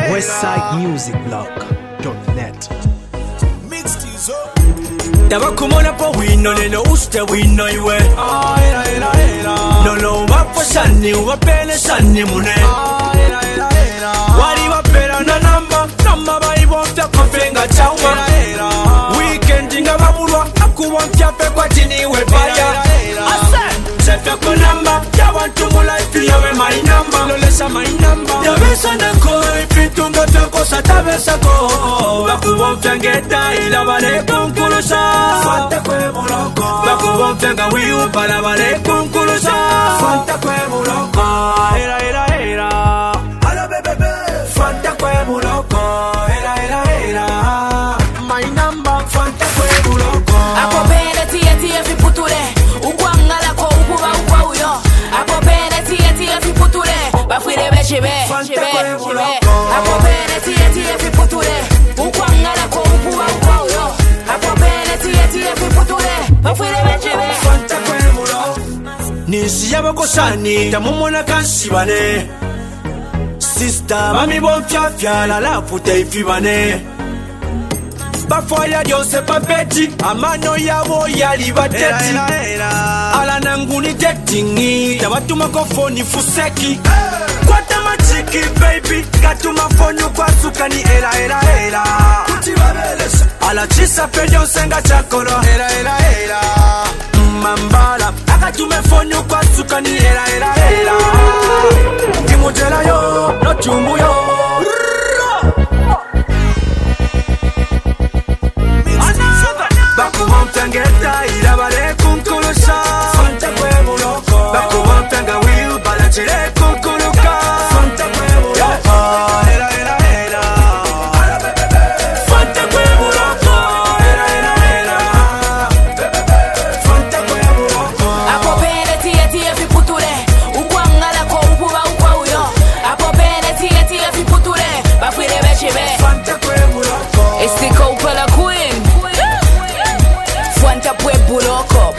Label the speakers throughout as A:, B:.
A: westsidemusicblog.net.
B: Tabakumona po wino lelo uste wino iwe Nolo wapo shani wapele shani mune Wari wapela na namba baibonta kofenga chauma Weekend inga wabulwa akuwontia pe kwa jini webaya Ase, sefe ko namba ya wantu mu life yawe my number Lolesa my number ya besa nako ipitunga teko satabesa ko Wakuwontia ngeta ila wale konkurusa Fanta kwe muloko Wakuwontia wiu para wale konkurusa Fanta kwe muloko Era Ala bebebe Fanta kwe muloko Era My number Fanta kwe muloko
C: Akopere tiye fiputure Ukwangala ko ukuba ukwa uyo Akopere tiye fiputure Bafire bechibe
B: Fanta kwe muloko
C: Akopere tiye fiputure Ukwangala ko ukuba ukwa uyo Akopere tiye fiputure Bafire bechibe
B: Fanta kwe muloko Nisi yabakosani tamumona kansibane Sister mami bonfyafya la pute ifibane Bafoya diose papeti amano yabo yali bateti Ala nanguni datingi tabatuma kofoni fuseki Kwata machiki baby katuma fonu kwa sukani era Kuti babelesa Ala chisa pedio senga chakolo era Mambala akatume fonu kwa sukani era Kimutela yo no chumbu yo Bakuwamtangeta ila bale kunkulusha Fanta kwe muloko Bakuwamtanga wiu bala chile kunkuluka Fanta kwe muloko Era Fanta kwe muloko Era Fanta kwe muloko
C: Akopere tiye fiputure Ukwangala ko ukuba ukwa uyo Akopere tiye fiputure Bafire bechibe
B: Fanta kwe muloko
C: Estika upala queen Fanta pwe buloko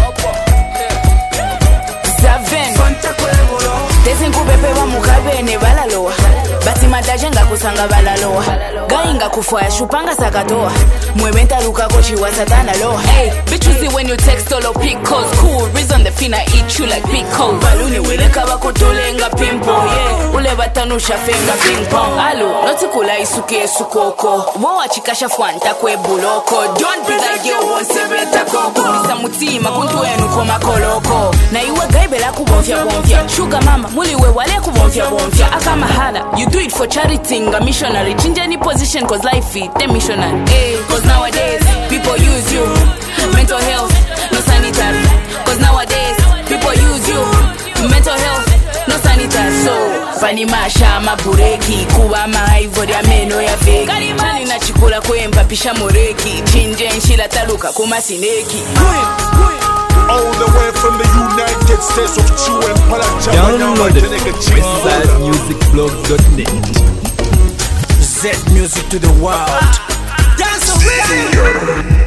C: Zaven
B: Fanta kwe muloko
C: Tezinkubepe wa mukabene balaloa Bati madaje nga kusanga balaloa Gainga kufaya shupanga sakatoa Mwebenta luka kochi wa satana loa Hey, bitches when you text all or pick calls Cool, reason the finna eat you like pickles Baluni wileka bako tolenga pimple Yeah, ule batanusha fenga ping pong Alo, noti kula isuke sukoko Wawa chikasha Fanta kwe buloko Don't be like you won't se beta koko Misa mutima kuntu enu koma koloko Na iwe gaibe la kubonfya Sugar mama, muliwe wale kubonfya Aka mahala, you do it for charity Nga missionary, change any position Cause life it, the missionary Cause nowadays, people use you Mental health, no sanitary Cause nowadays, people use you Mental health, no sanitary So, panimasha mabureki Kuwa maivori ya meno ya feki Kalimani na chikula kwemba pisha moreki Chinje nshila taluka kumasineki
D: All the way from the United States of True and
A: Download it westsidemusicblog.net.
B: Z music to the world Dance with it